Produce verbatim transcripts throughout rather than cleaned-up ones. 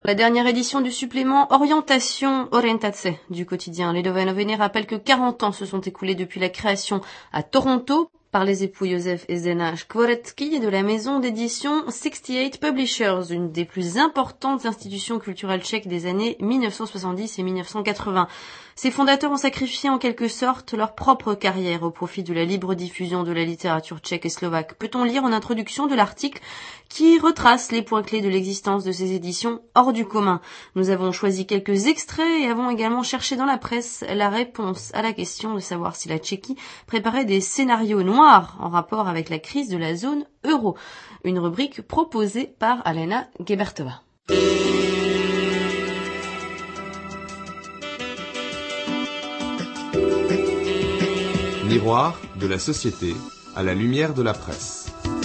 La dernière édition du supplément Orientation Orientace du quotidien Lidové noviny rappelle que quarante ans se sont écoulés depuis la création à Toronto par les époux Josef et Zdena Škvorecký de la maison d'édition soixante-dix-huit Publishers, une des plus importantes institutions culturelles tchèques des années mille neuf cent soixante-dix et mille neuf cent quatre-vingts. Ses fondateurs ont sacrifié en quelque sorte leur propre carrière au profit de la libre diffusion de la littérature tchèque et slovaque. Peut-on lire en introduction de l'article qui retrace les points clés de l'existence de ces éditions hors du commun. Nous avons choisi quelques extraits et avons également cherché dans la presse la réponse à la question de savoir si la Tchéquie préparait des scénarios noirs en rapport avec la crise de la zone euro. Une rubrique proposée par Alena Gebertová. Miroir de la société à la lumière de la presse.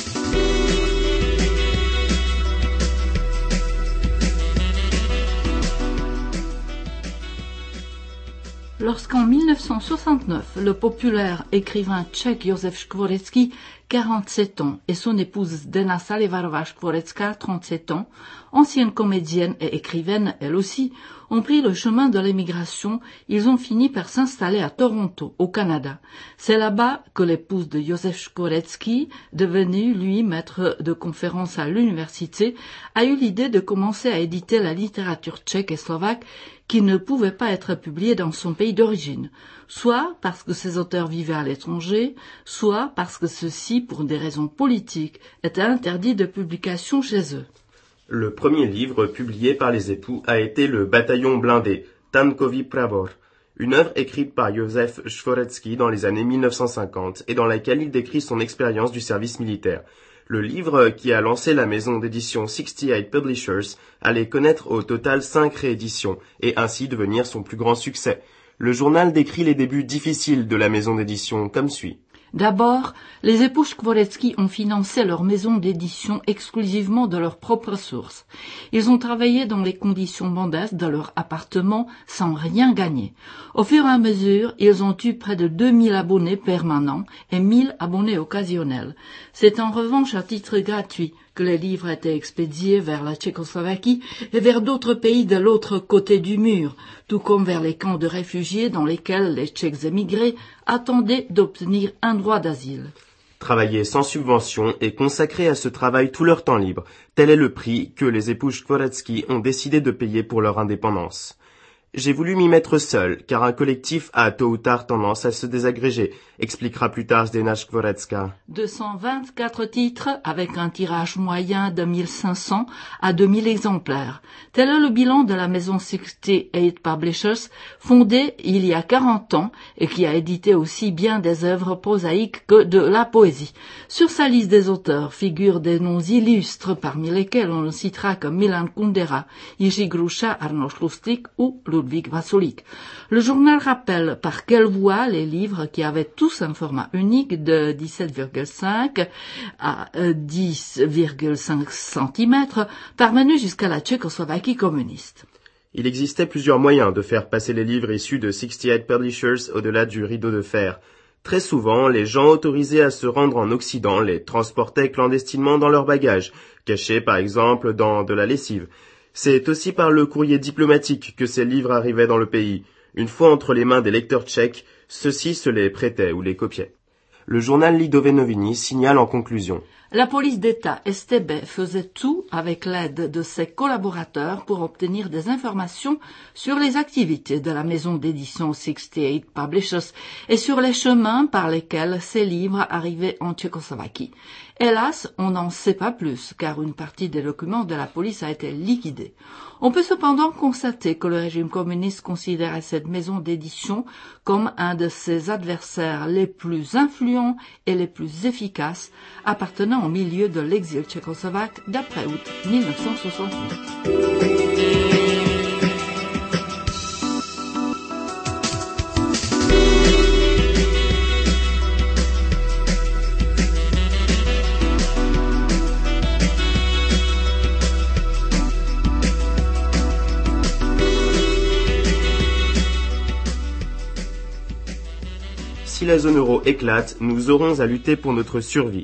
Lorsqu'en mille neuf cent soixante-neuf, le populaire écrivain tchèque Josef Škvorecký, quarante-sept ans, et son épouse Zdena Salivarová-Škvorecká, trente-sept ans, ancienne comédienne et écrivaine elle aussi, ont pris le chemin de l'émigration, ils ont fini par s'installer à Toronto, au Canada. C'est là-bas que l'épouse de Josef Škvorecký, devenu lui maître de conférences à l'université, a eu l'idée de commencer à éditer la littérature tchèque et slovaque qui ne pouvait pas être publiée dans son pays d'origine, soit parce que ces auteurs vivaient à l'étranger, soit parce que ceux-ci, pour des raisons politiques, étaient interdits de publication chez eux. Le premier livre publié par les époux a été Le Bataillon blindé, Tankový Pravor, une œuvre écrite par Josef Škvorecký dans les années mille neuf cent cinquante et dans laquelle il décrit son expérience du service militaire. Le livre, qui a lancé la maison d'édition soixante-dix-huit Publishers, allait connaître au total cinq rééditions et ainsi devenir son plus grand succès. Le journal décrit les débuts difficiles de la maison d'édition comme suit. D'abord, les époux Škvorecký ont financé leur maison d'édition exclusivement de leurs propres sources. Ils ont travaillé dans les conditions modestes de leur appartement sans rien gagner. Au fur et à mesure, ils ont eu près de deux mille abonnés permanents et mille abonnés occasionnels. C'est en revanche à titre gratuit que les livres étaient expédiés vers la Tchécoslovaquie et vers d'autres pays de l'autre côté du mur, tout comme vers les camps de réfugiés dans lesquels les Tchèques émigrés attendaient d'obtenir un droit d'asile. Travailler sans subvention et consacrer à ce travail tout leur temps libre, tel est le prix que les époux Škvorecký ont décidé de payer pour leur indépendance. J'ai voulu m'y mettre seul, car un collectif a tôt ou tard tendance à se désagréger, expliquera plus tard Zdena Škvorecká. deux cent vingt-quatre titres avec un tirage moyen de mille cinq cents à deux mille exemplaires. Tel est le bilan de la maison soixante-dix-huit Publishers, fondée il y a quarante ans et qui a édité aussi bien des œuvres prosaïques que de la poésie. Sur sa liste des auteurs figurent des noms illustres parmi lesquels on ne citera que Milan Kundera, Jiří Gruša, Arnošt Lustig ou Ludvík Vasulík. Le journal rappelle par quelle voie les livres qui avaient tous un format unique de dix-sept virgule cinq à dix virgule cinq centimètres parvenus jusqu'à la Tchécoslovaquie communiste. Il existait plusieurs moyens de faire passer les livres issus de soixante-dix-huit Publishers au-delà du rideau de fer. Très souvent, les gens autorisés à se rendre en Occident les transportaient clandestinement dans leurs bagages, cachés par exemple dans de la lessive. C'est aussi par le courrier diplomatique que ces livres arrivaient dans le pays. Une fois entre les mains des lecteurs tchèques, ceux-ci se les prêtaient ou les copiaient. Le journal Lidové noviny signale en conclusion. La police d'État S T B faisait tout avec l'aide de ses collaborateurs pour obtenir des informations sur les activités de la maison d'édition soixante-dix-huit Publishers et sur les chemins par lesquels ces livres arrivaient en Tchécoslovaquie. Hélas, on n'en sait pas plus, car une partie des documents de la police a été liquidée. On peut cependant constater que le régime communiste considérait cette maison d'édition comme un de ses adversaires les plus influents et les plus efficaces, appartenant au milieu de l'exil tchécoslovaque d'après août mille neuf cent soixante-neuf. Si la zone euro éclate, nous aurons à lutter pour notre survie.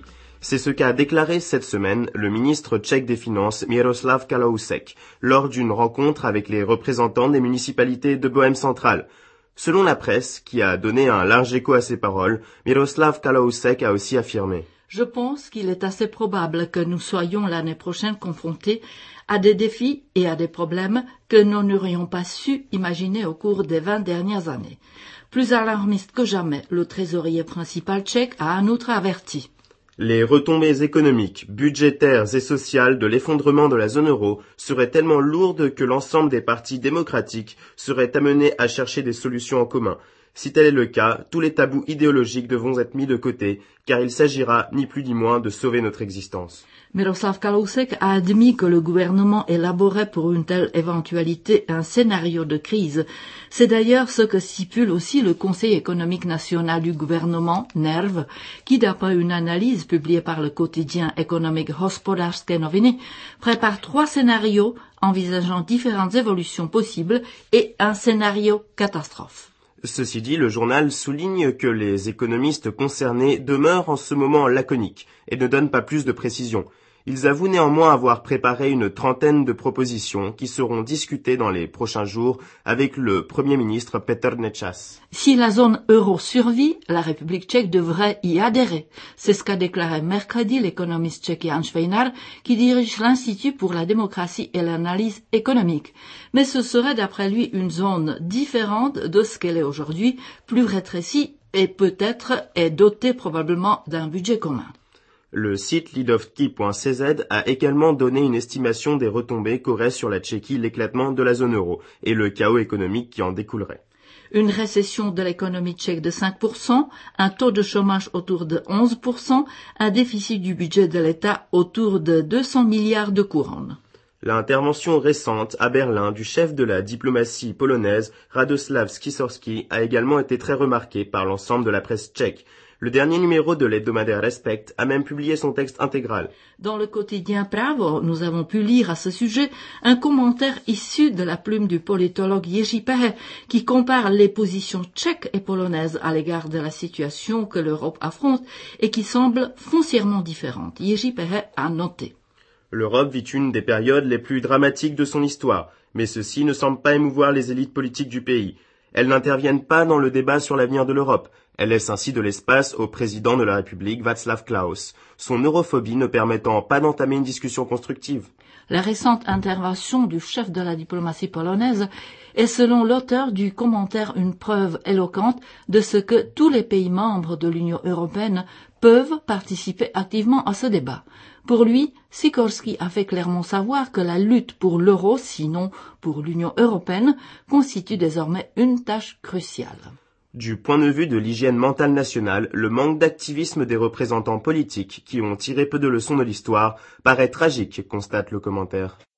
C'est ce qu'a déclaré cette semaine le ministre tchèque des Finances Miroslav Kalousek lors d'une rencontre avec les représentants des municipalités de Bohême centrale. Selon la presse, qui a donné un large écho à ses paroles, Miroslav Kalousek a aussi affirmé: Je pense qu'il est assez probable que nous soyons l'année prochaine confrontés à des défis et à des problèmes que nous n'aurions pas su imaginer au cours des vingt dernières années. Plus alarmiste que jamais, le trésorier principal tchèque a en outre averti. Les retombées économiques, budgétaires et sociales de l'effondrement de la zone euro seraient tellement lourdes que l'ensemble des partis démocratiques seraient amenés à chercher des solutions en commun. Si tel est le cas, tous les tabous idéologiques devront être mis de côté, car il s'agira ni plus ni moins de sauver notre existence. Miroslav Kalousek a admis que le gouvernement élaborait pour une telle éventualité un scénario de crise. C'est d'ailleurs ce que stipule aussi le Conseil économique national du gouvernement, NERV, qui, d'après une analyse publiée par le quotidien économique Hospodářské noviny, prépare trois scénarios envisageant différentes évolutions possibles et un scénario catastrophe. Ceci dit, le journal souligne que les économistes concernés demeurent en ce moment laconiques et ne donnent pas plus de précisions. Ils avouent néanmoins avoir préparé une trentaine de propositions qui seront discutées dans les prochains jours avec le Premier ministre Petr Nečas. Si la zone euro survit, la République tchèque devrait y adhérer. C'est ce qu'a déclaré mercredi l'économiste tchèque Jan Švejnar, qui dirige l'Institut pour la démocratie et l'analyse économique. Mais ce serait d'après lui une zone différente de ce qu'elle est aujourd'hui, plus rétrécie et peut-être est dotée probablement d'un budget commun. Le site lidovki point c z a également donné une estimation des retombées qu'aurait sur la Tchéquie l'éclatement de la zone euro et le chaos économique qui en découlerait. Une récession de l'économie tchèque de cinq pour cent, un taux de chômage autour de onze pour cent, un déficit du budget de l'État autour de deux cents milliards de couronnes. L'intervention récente à Berlin du chef de la diplomatie polonaise, Radoslav Sikorski, a également été très remarquée par l'ensemble de la presse tchèque. Le dernier numéro de l'hebdomadaire Respect a même publié son texte intégral. Dans le quotidien Pravo, nous avons pu lire à ce sujet un commentaire issu de la plume du politologue Jiří Pehe qui compare les positions tchèques et polonaises à l'égard de la situation que l'Europe affronte et qui semblent foncièrement différentes. Jiří Pehe a noté. L'Europe vit une des périodes les plus dramatiques de son histoire, mais ceci ne semble pas émouvoir les élites politiques du pays. Elles n'interviennent pas dans le débat sur l'avenir de l'Europe. Elle laisse ainsi de l'espace au président de la République, Václav Klaus, son europhobie ne permettant pas d'entamer une discussion constructive. La récente intervention du chef de la diplomatie polonaise est selon l'auteur du commentaire une preuve éloquente de ce que tous les pays membres de l'Union européenne peuvent participer activement à ce débat. Pour lui, Sikorski a fait clairement savoir que la lutte pour l'euro, sinon pour l'Union européenne, constitue désormais une tâche cruciale. Du point de vue de l'hygiène mentale nationale, le manque d'activisme des représentants politiques qui ont tiré peu de leçons de l'histoire paraît tragique, constate le commentaire.